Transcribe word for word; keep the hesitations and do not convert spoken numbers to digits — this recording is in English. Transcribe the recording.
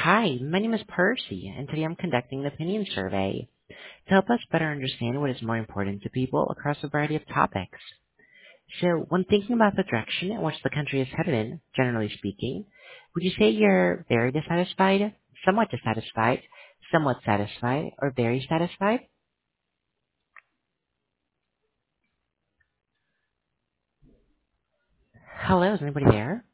Hi, my name is Percy, and today I'm conducting the opinion survey to help us better understand what is more important to people across a variety of topics. So, when thinking about the direction in which the country is headed in, generally speaking, would you say you're very dissatisfied, somewhat dissatisfied, somewhat satisfied, or very satisfied? Hello, is anybody there?